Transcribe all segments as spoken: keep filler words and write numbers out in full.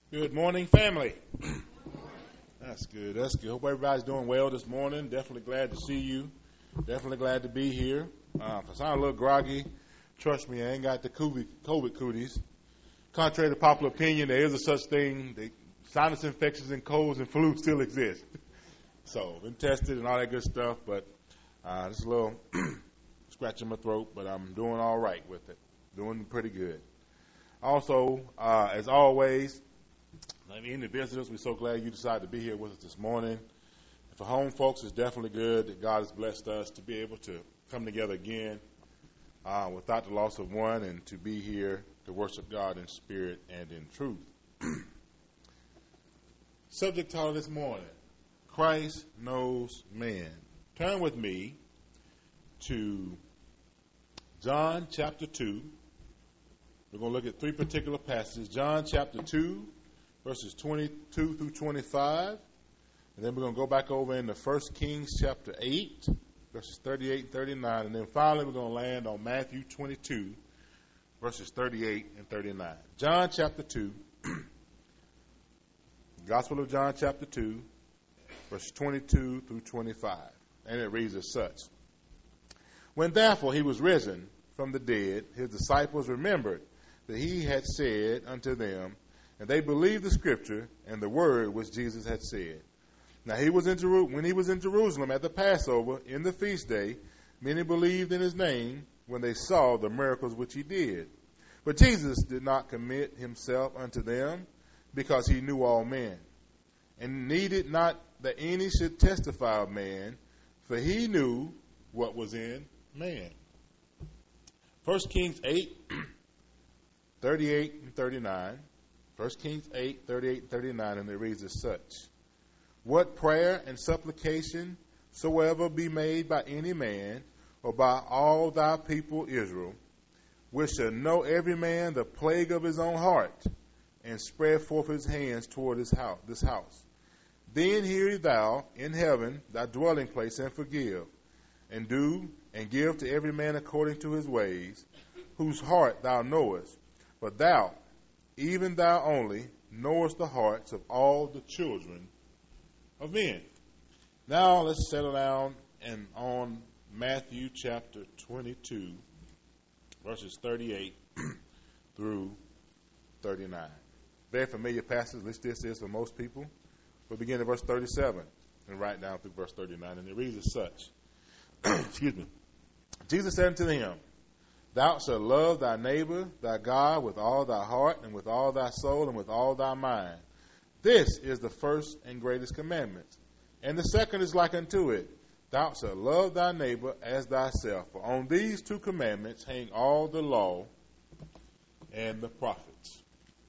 Good morning, family. That's good. That's good. Hope everybody's doing well this morning. Definitely glad to see you. Definitely glad to be here. Uh, if I sound a little groggy, trust me, I ain't got the COVID, COVID cooties. Contrary to popular opinion, there is a such thing. They, sinus infections and colds and flu still exist. So, been tested and all that good stuff, but uh, just a little scratch in my throat, but I'm doing all right with it. Doing pretty good. Also, uh, as always, any visitors, we're so glad you decided to be here with us this morning. For home folks, it's definitely good that God has blessed us to be able to come together again uh, without the loss of one and to be here to worship God in spirit and in truth. Subject title this morning, Christ Knows Man. Turn with me to John chapter two. We're going to look at three particular passages. John chapter two, verses twenty-two through twenty-five. And then we're going to go back over into First Kings chapter eight, verses thirty-eight and thirty-nine. And then finally we're going to land on Matthew twenty-two, verses thirty-eight and thirty-nine. John chapter two, Gospel of John chapter two, verses twenty-two through twenty-five. And it reads as such. When therefore he was risen from the dead, his disciples remembered that he had said unto them, and they believed the scripture and the word which Jesus had said. Now he was in Jeru- when he was in Jerusalem at the Passover in the feast day, many believed in his name when they saw the miracles which he did. But Jesus did not commit himself unto them, because he knew all men, and needed not that any should testify of man, for he knew what was in man. First Kings eight, thirty-eight and thirty-nine. First Kings eight, thirty-eight and thirty-nine, and it reads as such. What prayer and supplication soever be made by any man, or by all thy people Israel, which shall know every man the plague of his own heart, and spread forth his hands toward his house, this house. Then hear thou in heaven thy dwelling place, and forgive, and do, and give to every man according to his ways, whose heart thou knowest. But thou, even thou only, knowest the hearts of all the children of men. Now let's settle down and on Matthew chapter twenty-two, verses thirty-eight through thirty-nine. Very familiar passage, at least this is for most people. We'll begin at verse thirty-seven and right down through verse thirty-nine, and it reads as such. Excuse me. Jesus said unto them, Thou shalt love thy neighbor, thy God, with all thy heart, and with all thy soul, and with all thy mind. This is the first and greatest commandment. And the second is like unto it. Thou shalt love thy neighbor as thyself. For on these two commandments hang all the law and the prophets.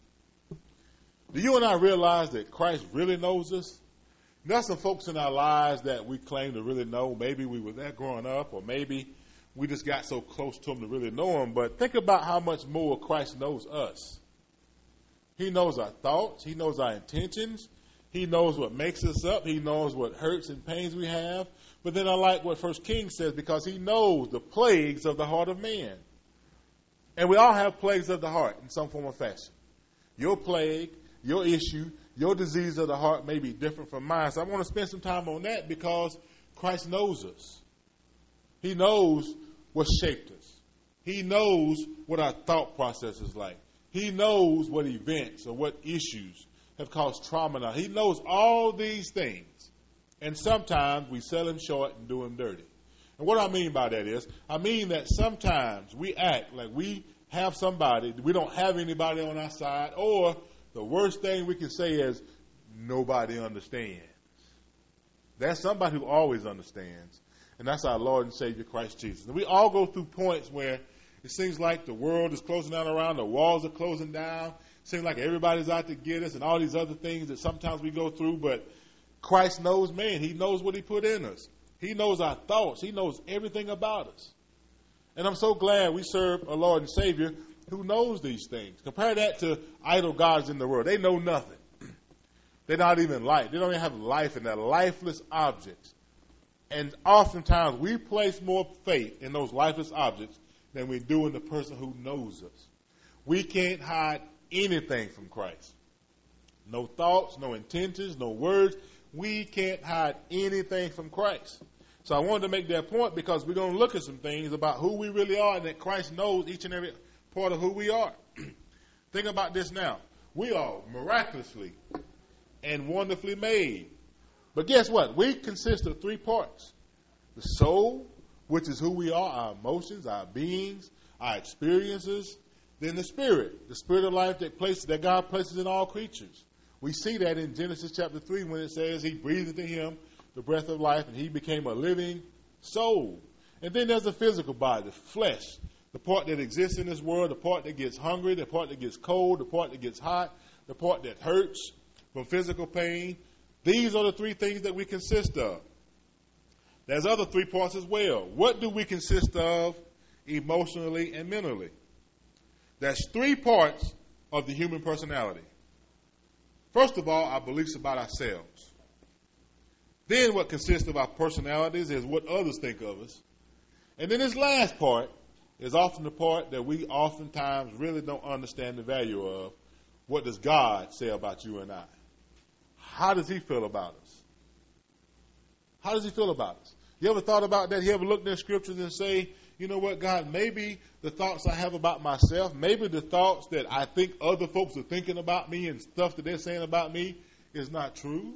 Do you and I realize that Christ really knows us? There's some folks in our lives that we claim to really know. Maybe we were there growing up, or maybe we just got so close to him to really know him. But think about how much more Christ knows us. He knows our thoughts. He knows our intentions. He knows what makes us up. He knows what hurts and pains we have. But then I like what First Kings says, because he knows the plagues of the heart of man. And we all have plagues of the heart in some form or fashion. Your plague, your issue, your disease of the heart may be different from mine. So I want to spend some time on that, because Christ knows us. He knows what shaped us. He knows what our thought process is like. He knows what events or what issues have caused trauma in us. He knows all these things. And sometimes we sell him short and do him dirty. And what I mean by that is, I mean that sometimes we act like we have somebody, we don't have anybody on our side, or the worst thing we can say is, nobody understands. There's somebody who always understands. And that's our Lord and Savior, Christ Jesus. And we all go through points where it seems like the world is closing down around, the walls are closing down. It seems like everybody's out to get us and all these other things that sometimes we go through. But Christ knows man. He knows what he put in us. He knows our thoughts. He knows everything about us. And I'm so glad we serve a Lord and Savior who knows these things. Compare that to idol gods in the world. They know nothing. They're not even life. They don't even have life, and they're lifeless objects. And oftentimes we place more faith in those lifeless objects than we do in the person who knows us. We can't hide anything from Christ. no thoughts, no intentions, no words. We can't hide anything from Christ. So I wanted to make that point because we're going to look at some things about who we really are and that Christ knows each and every part of who we are. Think about this now. We are miraculously and wonderfully made. But guess what? We consist of three parts. The soul, which is who we are, our emotions, our beings, our experiences. Then the spirit, the spirit of life that places, that God places in all creatures. We see that in Genesis chapter three when it says he breathed into him the breath of life and he became a living soul. And then there's the physical body, the flesh, the part that exists in this world, the part that gets hungry, the part that gets cold, the part that gets hot, the part that hurts from physical pain. These are the three things that we consist of. There's other three parts as well. What do we consist of emotionally and mentally? There's three parts of the human personality. First of all, our beliefs about ourselves. Then what consists of our personalities is what others think of us. And then this last part is often the part that we oftentimes really don't understand the value of. What does God say about you and I? How does he feel about us? How does he feel about us? You ever thought about that? You ever looked in the scriptures and say, you know what, God, maybe the thoughts I have about myself, maybe the thoughts that I think other folks are thinking about me and stuff that they're saying about me is not true?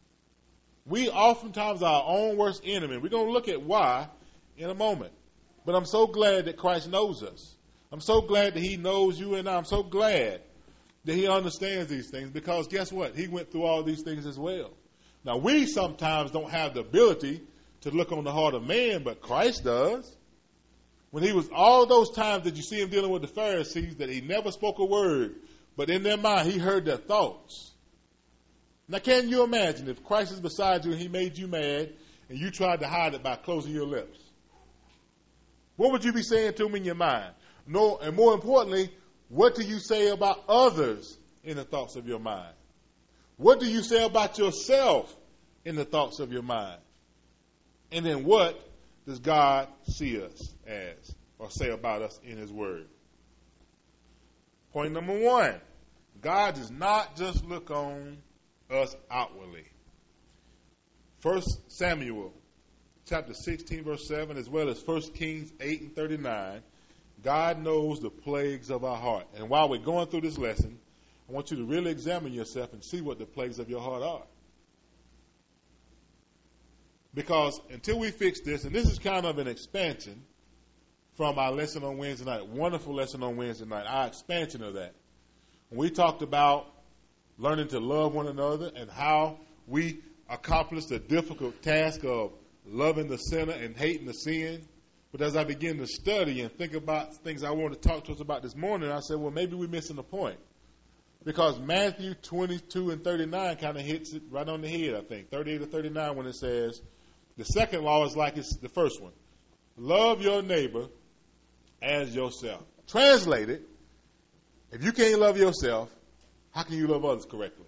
We oftentimes are our own worst enemy. We're going to look at why in a moment. But I'm so glad that Christ knows us. I'm so glad that he knows you and I. I'm so glad that he understands these things because guess what? He went through all these things as well. Now, we sometimes don't have the ability to look on the heart of man, but Christ does. When he was, all those times that you see him dealing with the Pharisees, that he never spoke a word, but in their mind, he heard their thoughts. Now, can you imagine if Christ is beside you and he made you mad and you tried to hide it by closing your lips? What would you be saying to him in your mind? No, and more importantly, what do you say about others in the thoughts of your mind? What do you say about yourself in the thoughts of your mind? And then what does God see us as or say about us in his word? Point number one, God does not just look on us outwardly. First Samuel chapter sixteen verse seven as well as First Kings eight and thirty-nine, God knows the plagues of our heart. And while we're going through this lesson, I want you to really examine yourself and see what the plagues of your heart are. Because until we fix this, and this is kind of an expansion from our lesson on Wednesday night, wonderful lesson on Wednesday night, our expansion of that. When we talked about learning to love one another and how we accomplish the difficult task of loving the sinner and hating the sin. But as I begin to study and think about things I want to talk to us about this morning, I said, well, maybe we're missing the point. Because Matthew twenty-two and thirty-nine kind of hits it right on the head, I think. thirty-eight or thirty-nine when it says, the second law is like it's the first one. Love your neighbor as yourself. Translated, if you can't love yourself, how can you love others correctly?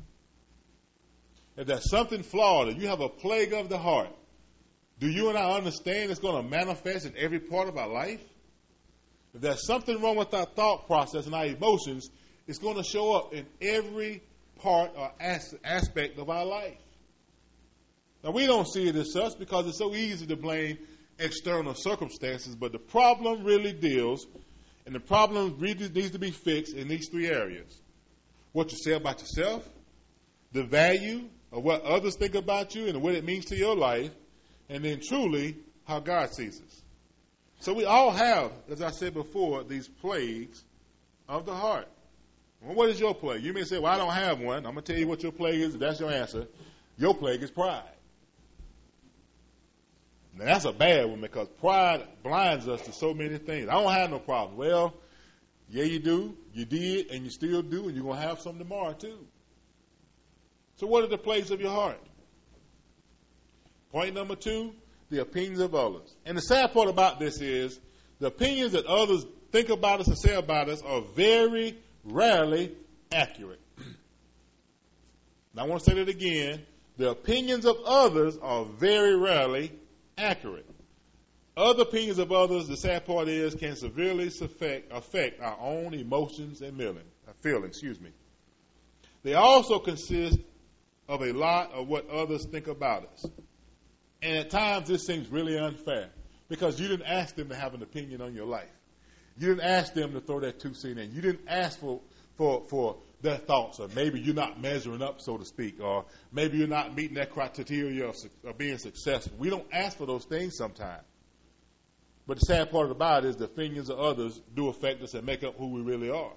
If there's something flawed, if you have a plague of the heart, do you and I understand it's going to manifest in every part of our life? If there's something wrong with our thought process and our emotions, it's going to show up in every part or as- aspect of our life. Now, we don't see it as such because it's so easy to blame external circumstances, but the problem really deals, and the problem really needs to be fixed in these three areas. What you say about yourself, the value of what others think about you and what it means to your life, and then truly how God sees us. So we all have, as I said before, these plagues of the heart. Well, what is your plague? You may say, well, I don't have one. I'm going to tell you what your plague is. If that's your answer, your plague is pride. Now, that's a bad one because pride blinds us to so many things. I don't have no problem. Well, yeah, you do. You did, and you still do, and you're going to have some tomorrow, too. So what are the plagues of your heart? Point number two, the opinions of others. And the sad part about this is the opinions that others think about us and say about us are very rarely accurate. Now, I want to say that again. The opinions of others are very rarely accurate. Other opinions of others, the sad part is, can severely affect, affect our own emotions and feelings. Feeling, excuse me. They also consist of a lot of what others think about us. And at times this seems really unfair because you didn't ask them to have an opinion on your life. You didn't ask them to throw that two cent in. You didn't ask for, for, for their thoughts, or maybe you're not measuring up, so to speak, or maybe you're not meeting that criteria of, of being successful. We don't ask for those things sometimes. But the sad part about it is the opinions of others do affect us and make up who we really are.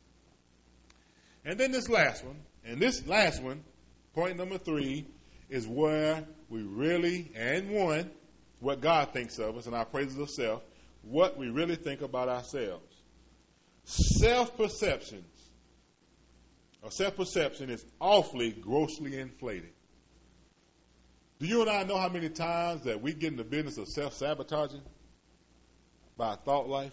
And then this last one, and this last one, point number three, is where we really, and one, what God thinks of us and our praises of self, what we really think about ourselves. Self-perceptions, or self-perception is awfully grossly inflated. Do you and I know how many times that we get in the business of self-sabotaging by our thought life,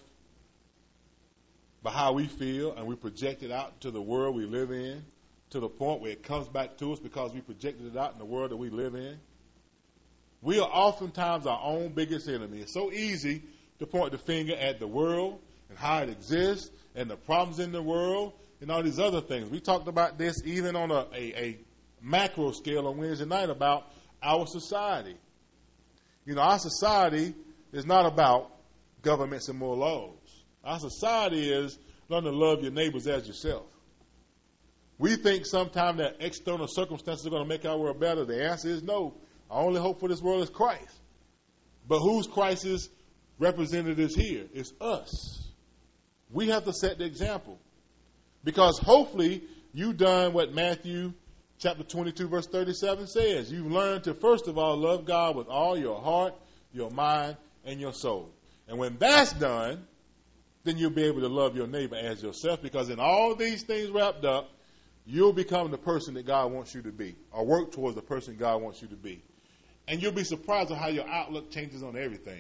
by how we feel, and we project it out to the world we live in, to the point where it comes back to us because we projected it out in the world that we live in? We are oftentimes our own biggest enemy. It's so easy to point the finger at the world and how it exists and the problems in the world and all these other things. We talked about this even on a, a, a macro scale on Wednesday night about our society. You know, our society is not about governments and more laws. Our society is learn to love your neighbors as yourself. We think sometimes that external circumstances are going to make our world better. The answer is no. Our only hope for this world is Christ. But whose Christ is representatives here? It's us. We have to set the example. Because hopefully you've done what Matthew chapter twenty-two verse thirty-seven says. You've learned to first of all love God with all your heart, your mind, and your soul. And when that's done, then you'll be able to love your neighbor as yourself, because in all these things wrapped up, you'll become the person that God wants you to be, or work towards the person God wants you to be. And you'll be surprised at how your outlook changes on everything.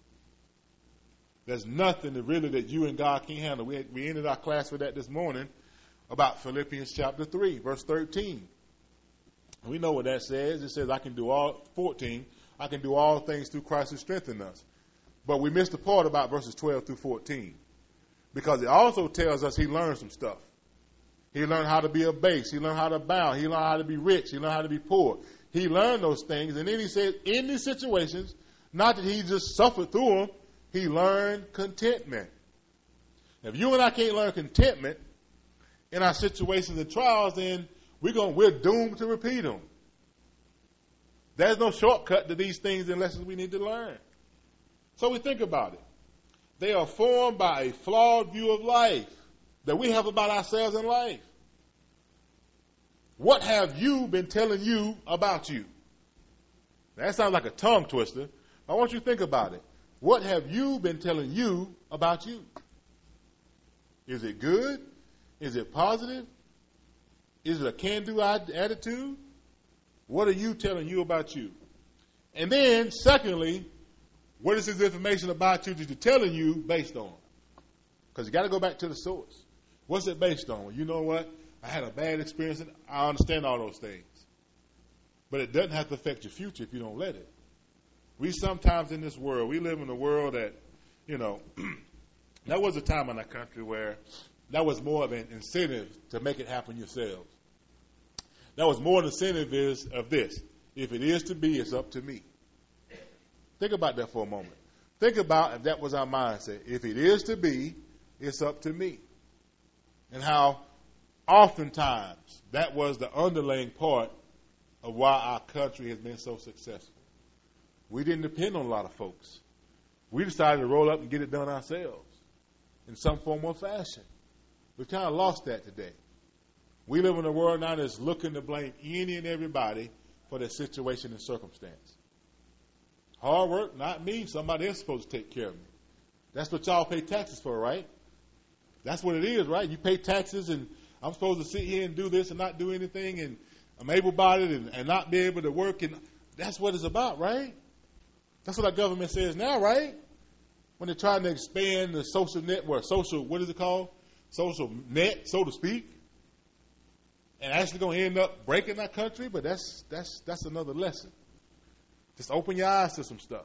There's nothing that really that you and God can't handle. We, we ended our class with that this morning about Philippians chapter three, verse thirteen. We know what that says. It says, I can do all, fourteen, I can do all things through Christ who strengthens us. But we missed the part about verses twelve through fourteen. Because it also tells us he learned some stuff. He learned how to be a base. He learned how to bound. He learned how to be rich. He learned how to be poor. He learned those things. And then he said, in these situations, not that he just suffered through them, he learned contentment. If you and I can't learn contentment in our situations and trials, then we're going, we're doomed to repeat them. There's no shortcut to these things and lessons we need to learn. So we think about it. They are formed by a flawed view of life that we have about ourselves in life. What have you been telling you about you? That sounds like a tongue twister. I want you to think about it. What have you been telling you about you? Is it good? Is it positive? Is it a can-do attitude? What are you telling you about you? And then, secondly, what is this information about you that you're telling you based on? Because you got to go back to the source. What's it based on? Well, you know what? I had a bad experience, and I understand all those things. But it doesn't have to affect your future if you don't let it. We sometimes in this world, we live in a world that, you know, there was a time in our country where that was more of an incentive to make it happen yourselves. That was more an incentive is of this. If it is to be, it's up to me. Think about that for a moment. Think about if that was our mindset. If it is to be, it's up to me. And how oftentimes that was the underlying part of why our country has been so successful. We didn't depend on a lot of folks. We decided to roll up and get it done ourselves in some form or fashion. We've kind of lost that today. We live in a world now that's looking to blame any and everybody for their situation and circumstance. Hard work, not me. Somebody else is supposed to take care of me. That's what y'all pay taxes for, right? That's what it is, right? You pay taxes, and I'm supposed to sit here and do this and not do anything, and I'm able-bodied and, and not be able to work, and that's what it's about, right? That's what our government says now, right? When they're trying to expand the social network, social, what is it called? Social net, so to speak, and actually going to end up breaking our country, but that's that's that's another lesson. Just open your eyes to some stuff.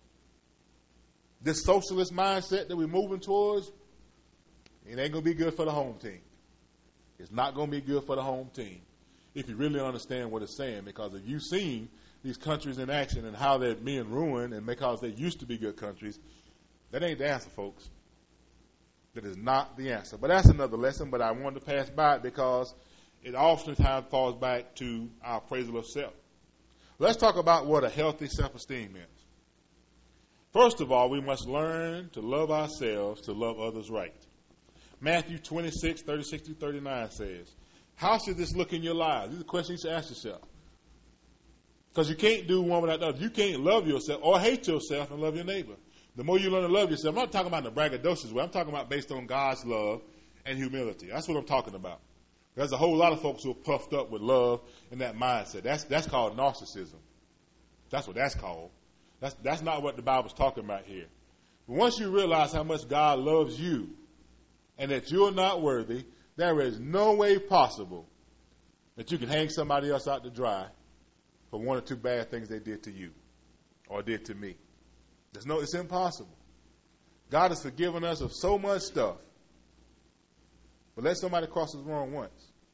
This socialist mindset that we're moving towards, it ain't going to be good for the home team. It's not going to be good for the home team if you really understand what it's saying, because if you've seen these countries in action and how they're being ruined, and because they used to be good countries, that ain't the answer, folks. That is not the answer. But that's another lesson, but I wanted to pass by it because it oftentimes falls back to our appraisal of self. Let's talk about what a healthy self-esteem is. First of all, we must learn to love ourselves to love others right. Matthew twenty-six, thirty-six through thirty-nine says, how should this look in your lives? These are questions you should ask yourself. Because you can't do one without the other. You can't love yourself or hate yourself and love your neighbor. The more you learn to love yourself, I'm not talking about in the braggadocious way. I'm talking about based on God's love and humility. That's what I'm talking about. There's a whole lot of folks who are puffed up with love and that mindset. That's that's called narcissism. That's what that's called. That's that's not what the Bible's talking about here. But once you realize how much God loves you and that you're not worthy, there is no way possible that you can hang somebody else out to dry for one or two bad things they did to you or did to me. There's no, it's impossible. God has forgiven us of so much stuff. But let somebody cross us wrong once.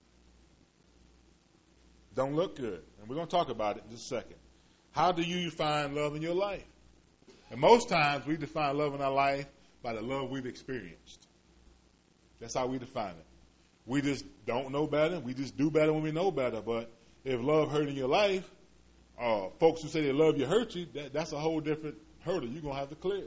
Don't look good. And we're going to talk about it in just a second. How do you define love in your life? And most times we define love in our life by the love we've experienced. That's how we define it. We just don't know better. We just do better when we know better. But if love hurt in your life, uh, folks who say they love you hurt you, that, that's a whole different hurdle you're going to have to clear.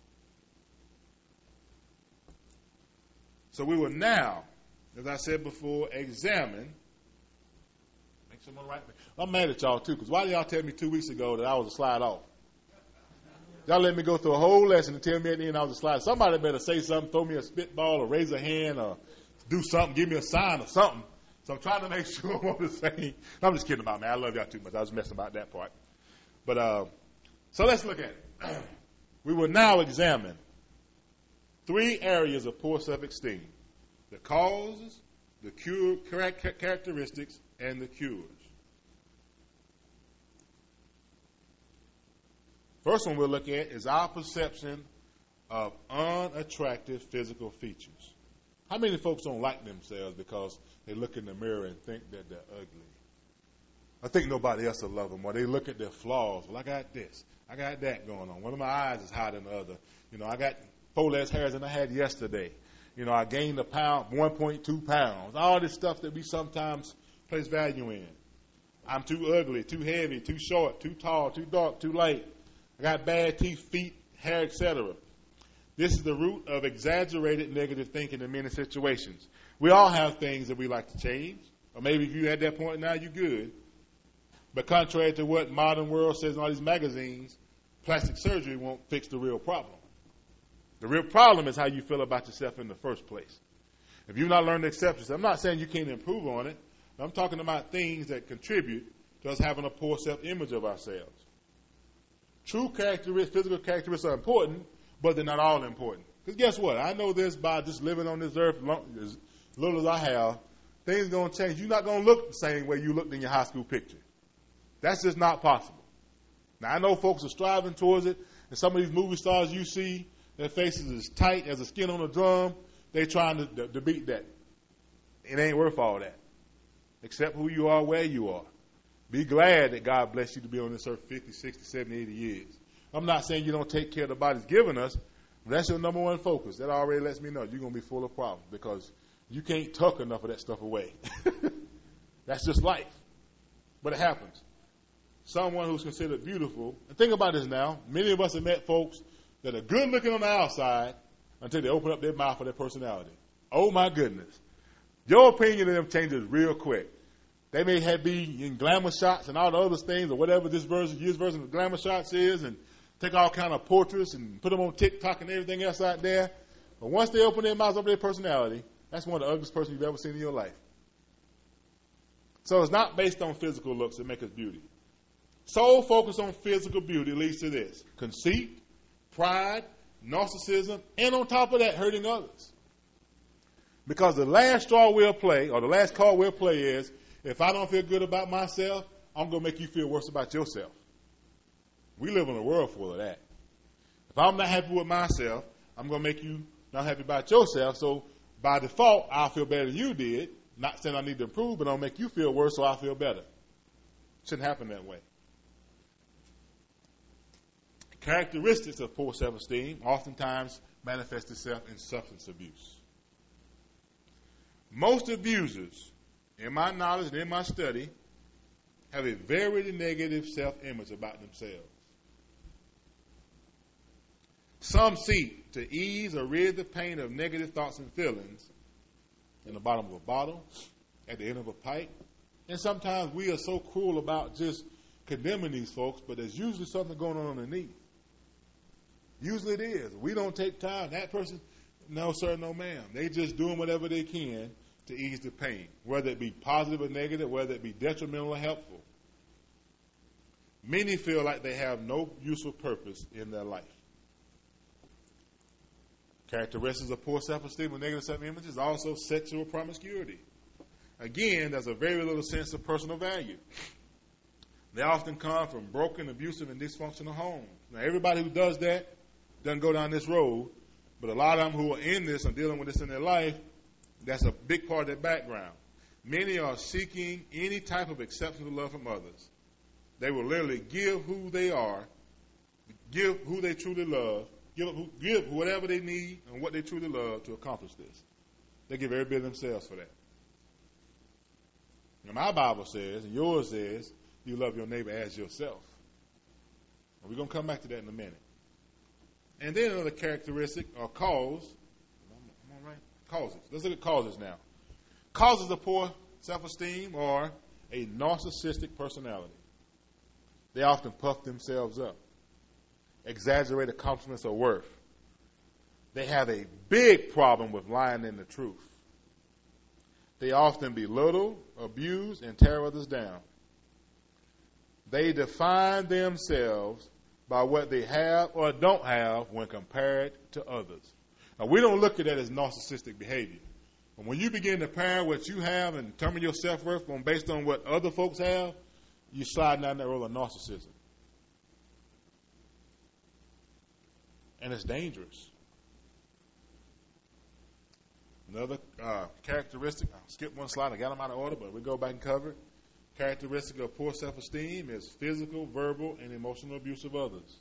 So we will now, as I said before, examine. Make someone write me. I'm mad at y'all too, because why did y'all tell me two weeks ago that I was a slide off? Y'all let me go through a whole lesson and tell me at the end I was a slide. Somebody better say something, throw me a spitball, or raise a hand, or do something, give me a sign or something. So I'm trying to make sure I'm on the same. I'm just kidding about it, man. I love y'all too much. I was messing about that part. But uh, so let's look at it. We will now examine three areas of poor self-esteem: the causes, the cure, characteristics, and the cures. First one we'll look at is our perception of unattractive physical features. How many folks don't like themselves because they look in the mirror and think that they're ugly? I think nobody else will love them, or they look at their flaws. Well, I got this. I got that going on. One of my eyes is higher than the other. You know, I got four less hairs than I had yesterday. You know, I gained a pound, one point two pounds. All this stuff that we sometimes place value in. I'm too ugly, too heavy, too short, too tall, too dark, too light. I got bad teeth, feet, hair, et cetera. This is the root of exaggerated negative thinking in many situations. We all have things that we like to change. Or maybe if you're at that point now, you're good. But contrary to what modern world says in all these magazines, plastic surgery won't fix the real problem. The real problem is how you feel about yourself in the first place. If you've not learned to accept yourself, I'm not saying you can't improve on it. I'm talking about things that contribute to us having a poor self-image of ourselves. True characteristics, physical characteristics are important, but they're not all important. Because guess what? I know this by just living on this earth as little as I have. Things are going to change. You're not going to look the same way you looked in your high school picture. That's just not possible. Now, I know folks are striving towards it, and some of these movie stars you see, their faces as tight as the skin on a drum, they're trying to, to, to beat that. It ain't worth all that. Accept who you are, where you are. Be glad that God blessed you to be on this earth fifty, sixty, seventy, eighty years. I'm not saying you don't take care of the body's given us, but that's your number one focus. That already lets me know you're going to be full of problems because you can't tuck enough of that stuff away. That's just life. But it happens. Someone who's considered beautiful, and think about this now, many of us have met folks that are good looking on the outside until they open up their mouth for their personality. Oh my goodness. Your opinion of them changes real quick. They may have be in glamour shots and all the other things, or whatever this version, year's version of glamour shots is, and take all kind of portraits and put them on TikTok and everything else out there. But once they open their mouths up to their personality, that's one of the ugliest person you've ever seen in your life. So it's not based on physical looks that make us beauty. Sole focus on physical beauty leads to this: conceit, pride, narcissism, and on top of that, hurting others. Because the last straw we'll play, or the last card we'll play is, if I don't feel good about myself, I'm going to make you feel worse about yourself. We live in a world full of that. If I'm not happy with myself, I'm going to make you not happy about yourself. So by default, I'll feel better than you did Not saying I need to improve, but I'll make you feel worse so I feel better. Shouldn't happen that way. Characteristics of poor self-esteem oftentimes manifest itself in substance abuse. Most abusers, in my knowledge and in my study, have a very negative self-image about themselves. Some seek to ease or rid the pain of negative thoughts and feelings in the bottom of a bottle, at the end of a pipe. And sometimes we are so cruel about just condemning these folks, but there's usually something going on underneath. Usually it is. We don't take time. That person, no sir, no ma'am. They just doing whatever they can to ease the pain, whether it be positive or negative, whether it be detrimental or helpful. Many feel like they have no useful purpose in their life. Characteristics of poor self-esteem and negative self-image is also sexual promiscuity. Again, there's a very little sense of personal value. They often come from broken, abusive, and dysfunctional homes. Now, everybody who does that doesn't go down this road, but a lot of them who are in this and dealing with this in their life, that's a big part of their background. Many are seeking any type of exceptional love from others. They will literally give who they are, give who they truly love, give, give whatever they need and what they truly love to accomplish this. They give every bit of themselves for that. Now, my Bible says, and yours says, you love your neighbor as yourself. And we're going to come back to that in a minute. And then another characteristic or cause, am I right? Causes. Let's look at causes now. Causes of poor self-esteem are a narcissistic personality. They often puff themselves up, exaggerate accomplishments or worth. They have a big problem with lying in the truth. They often belittle, abuse, and tear others down. They define themselves by what they have or don't have when compared to others. Now, we don't look at that as narcissistic behavior. But when you begin to compare what you have and determine your self-worth on based on what other folks have, you're sliding down that road of narcissism. And it's dangerous. Another uh, characteristic, I'll skip one slide, I got them out of order, but we'll go back and cover it. Characteristic of poor self-esteem is physical, verbal, and emotional abuse of others.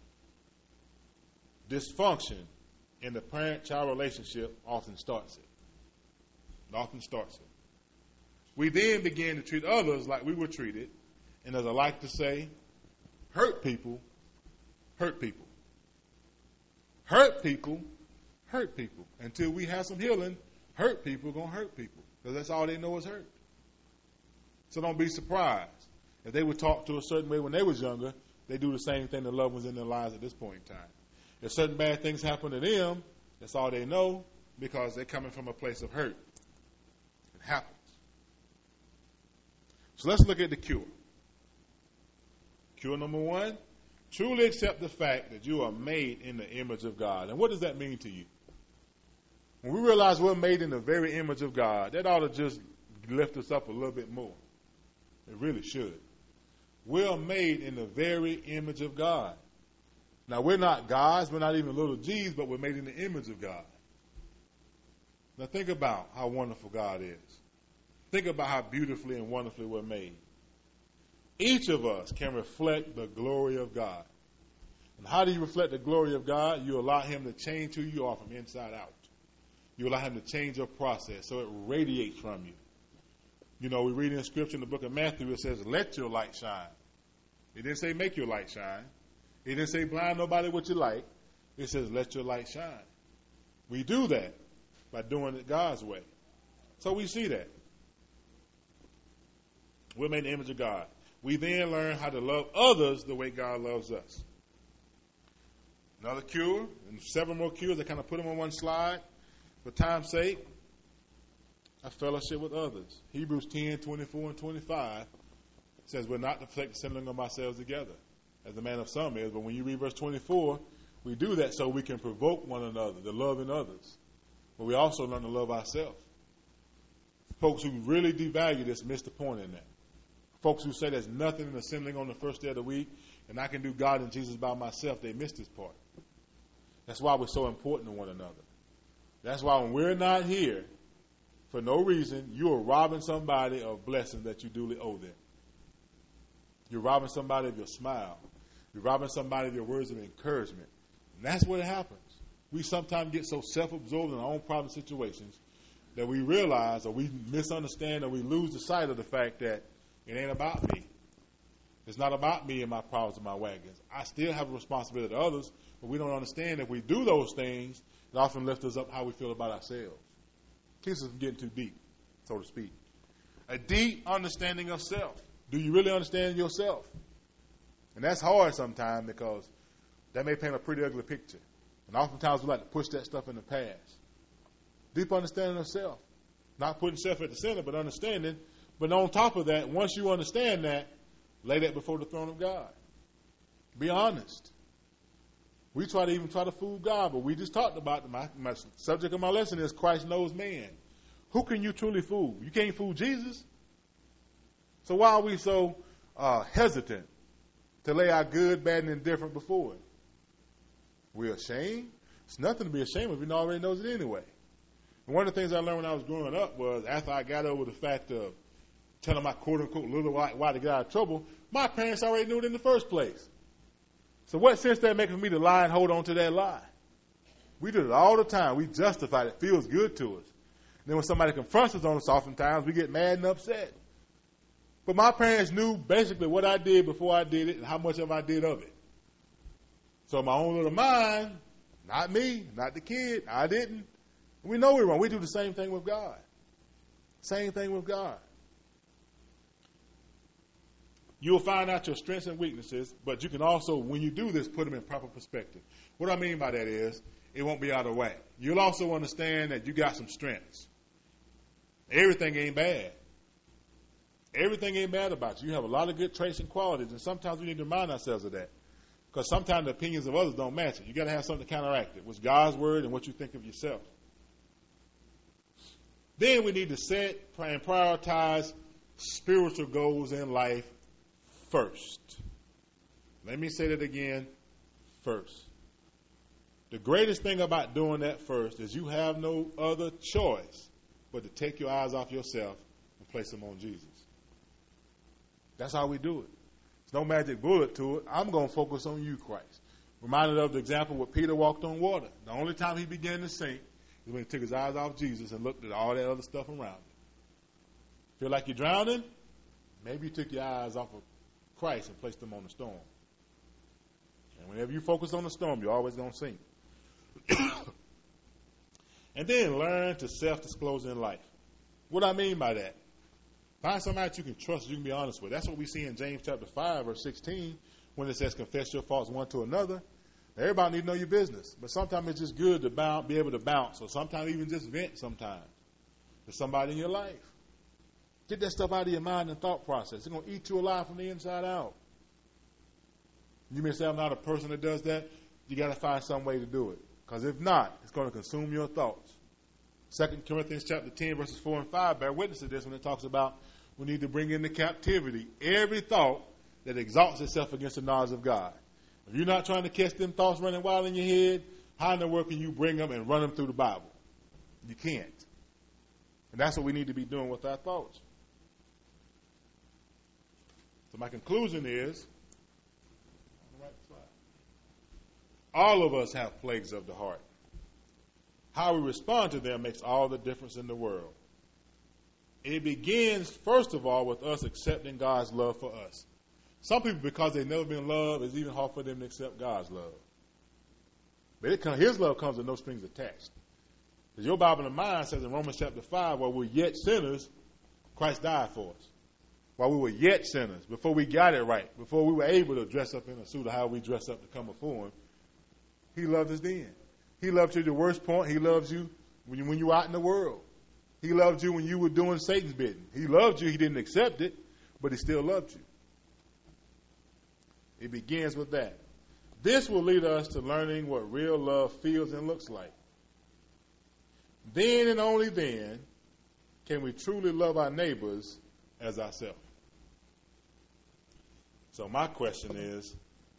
Dysfunction in the parent-child relationship often starts it. It often starts it. We then begin to treat others like we were treated, and as I like to say, hurt people, hurt people. Hurt people, hurt people. Until we have some healing, hurt people are going to hurt people, because that's all they know is hurt. So don't be surprised. If they were taught to a certain way when they was younger, they do the same thing to loved ones in their lives at this point in time. If certain bad things happen to them, that's all they know because they're coming from a place of hurt. It happens. So let's look at the cure. Cure number one, truly accept the fact that you are made in the image of God. And what does that mean to you? When we realize we're made in the very image of God, that ought to just lift us up a little bit more. It really should. We're made in the very image of God. Now, we're not gods, we're not even little g's, but we're made in the image of God. Now, think about how wonderful God is. Think about how beautifully and wonderfully we're made. Each of us can reflect the glory of God. And how do you reflect the glory of God? You allow Him to change who you are from inside out. You allow Him to change your process so it radiates from you. You know, we read in Scripture in the book of Matthew, it says, let your light shine. It didn't say make your light shine. It didn't say blind nobody with your light. It says let your light shine. We do that by doing it God's way. So we see that. We're made in the image of God. We then learn how to love others the way God loves us. Another cure, and several more cures. I kind of put them on one slide. For time's sake, a fellowship with others. Hebrews ten, twenty-four, and twenty-five says we're not to forsake assembling of ourselves together, as the man of some is. But when you read verse twenty-four, we do that so we can provoke one another to love in others. But we also learn to love ourselves. Folks who really devalue this miss the point in that. Folks who say there's nothing in assembling on the first day of the week and I can do God and Jesus by myself, they miss this part. That's why we're so important to one another. That's why when we're not here, for no reason, you are robbing somebody of blessing that you duly owe them. You're robbing somebody of your smile. You're robbing somebody of your words of encouragement. And that's what happens. We sometimes get so self-absorbed in our own problem situations that we realize or we misunderstand or we lose the sight of the fact that it ain't about me. It's not about me and my problems and my wagons. I still have a responsibility to others, but we don't understand if we do those things, it often lifts us up how we feel about ourselves. Keeps us from getting too deep, so to speak. A deep understanding of self. Do you really understand yourself? And that's hard sometimes because that may paint a pretty ugly picture. And oftentimes we like to push that stuff in the past. Deep understanding of self. Not putting self at the center, but understanding. But on top of that, once you understand that, lay that before the throne of God. Be honest. We try to even try to fool God, but we just talked about my, my subject of my lesson is Christ knows man. Who can you truly fool? You can't fool Jesus. So why are we so uh, hesitant to lay our good, bad, and indifferent before Him? We're ashamed. It's nothing to be ashamed of. He already knows it anyway. And one of the things I learned when I was growing up was after I got over the fact of telling my quote-unquote little white why to get out of trouble, my parents already knew it in the first place. So what sense that make for me to lie and hold on to that lie? We do it all the time. We justify it. It feels good to us. And then when somebody confronts us on us, oftentimes we get mad and upset. But my parents knew basically what I did before I did it and how much of I did of it. So my own little mind, not me, not the kid, I didn't. We know we're wrong. We do the same thing with God. Same thing with God. You'll find out your strengths and weaknesses, but you can also, when you do this, put them in proper perspective. What I mean by that is, it won't be out of whack. You'll also understand that you got some strengths. Everything ain't bad. Everything ain't bad about you. You have a lot of good traits and qualities, and sometimes we need to remind ourselves of that. Because sometimes the opinions of others don't match it. You got to have something to counteract it. What's God's word and what you think of yourself. Then we need to set and prioritize spiritual goals in life first. Let me say that again, first. The greatest thing about doing that first is you have no other choice but to take your eyes off yourself and place them on Jesus. That's how we do it. There's no magic bullet to it. I'm going to focus on you, Christ. Reminded of the example where Peter walked on water. The only time he began to sink is when he took his eyes off Jesus and looked at all that other stuff around him. Feel like you're drowning? Maybe you took your eyes off of Christ and placed them on the storm. And whenever you focus on the storm, you're always going to sink. And then learn to self-disclose in life. What I mean by that? Find somebody that you can trust, you can be honest with. That's what we see in James chapter five, verse sixteen, when it says, confess your faults one to another. Now, everybody need to know your business. But sometimes it's just good to bounce, be able to bounce, or sometimes even just vent sometimes to somebody in your life. Get that stuff out of your mind and thought process. It's going to eat you alive from the inside out. You may say, I'm not a person that does that. You got to find some way to do it. Because if not, it's going to consume your thoughts. Second Corinthians chapter ten, verses four and five bear witness to this when it talks about we need to bring into captivity every thought that exalts itself against the knowledge of God. If you're not trying to catch them thoughts running wild in your head, how in the world can you bring them and run them through the Bible? You can't. And that's what we need to be doing with our thoughts. So my conclusion is, all of us have plagues of the heart. How we respond to them makes all the difference in the world. It begins, first of all, with us accepting God's love for us. Some people, because they've never been loved, it's even hard for them to accept God's love. But it comes, His love comes with no strings attached. Because your Bible and mine says in Romans chapter five, while we're yet sinners, Christ died for us. While we were yet sinners, before we got it right, before we were able to dress up in a suit or how we dress up to come before Him, He loved us then. He loved you at the worst point. He loves you when you, when you were out in the world. He loved you when you were doing Satan's bidding. He loved you. He didn't accept it, but He still loved you. It begins with that. This will lead us to learning what real love feels and looks like. Then and only then can we truly love our neighbors as ourselves. So my question is,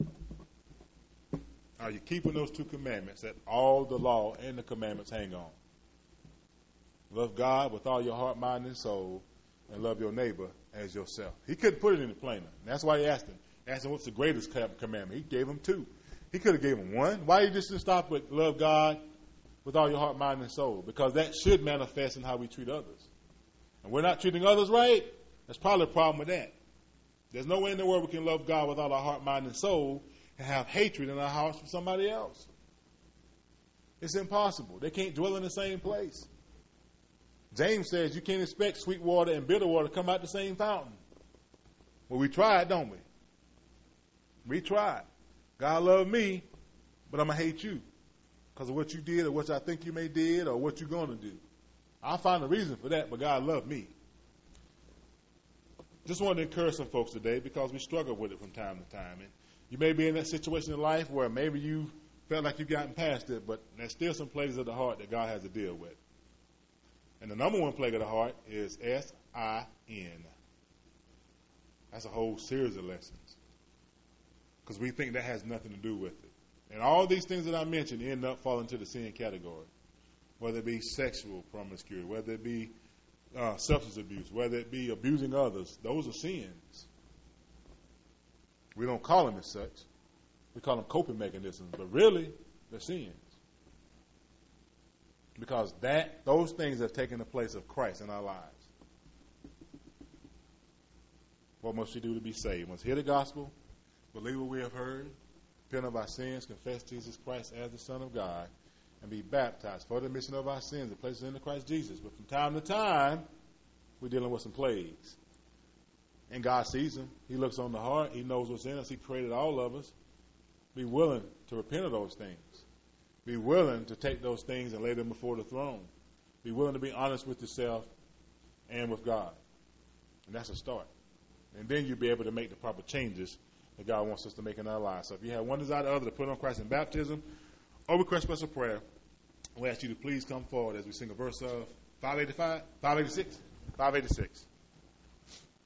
are you keeping those two commandments that all the law and the commandments hang on? Love God with all your heart, mind, and soul, and love your neighbor as yourself. He couldn't put it any plainer. That's why he asked him. Asked him what's the greatest commandment. He gave him two. He could have gave him one. Why you just stop with love God with all your heart, mind, and soul? Because that should manifest in how we treat others. And we're not treating others right. There's probably a problem with that. There's no way in the world we can love God with all our heart, mind, and soul and have hatred in our hearts for somebody else. It's impossible. They can't dwell in the same place. James says you can't expect sweet water and bitter water to come out the same fountain. Well, we tried, don't we? We tried. God loved me, but I'm going to hate you because of what you did or what I think you may did or what you're going to do. I'll find a reason for that, but God loved me. Just wanted to encourage some folks today because we struggle with it from time to time. And you may be in that situation in life where maybe you felt like you've gotten past it, but there's still some plagues of the heart that God has to deal with. And the number one plague of the heart is S I N. That's a whole series of lessons because we think that has nothing to do with it. And all these things that I mentioned end up falling into the sin category, whether it be sexual promiscuity, whether it be uh, substance abuse, whether it be abusing others. Those are sins. We don't call them as such. We call them coping mechanisms, but really, they're sins. Because that those things have taken the place of Christ in our lives. What must we do to be saved? We must hear the gospel, believe what we have heard, repent of our sins, confess Jesus Christ as the Son of God, and be baptized for the remission of our sins and place us into Christ Jesus. But from time to time, we're dealing with some plagues. And God sees them. He looks on the heart. He knows what's in us. He created all of us. Be willing to repent of those things. Be willing to take those things and lay them before the throne. Be willing to be honest with yourself and with God. And that's a start. And then you'll be able to make the proper changes that God wants us to make in our lives. So if you have one desire or the other to put on Christ in baptism or request special prayer, we ask you to please come forward as we sing a verse of five eighty-five, five eighty-six, five eighty-six.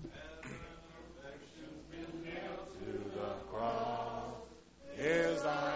To the cross is our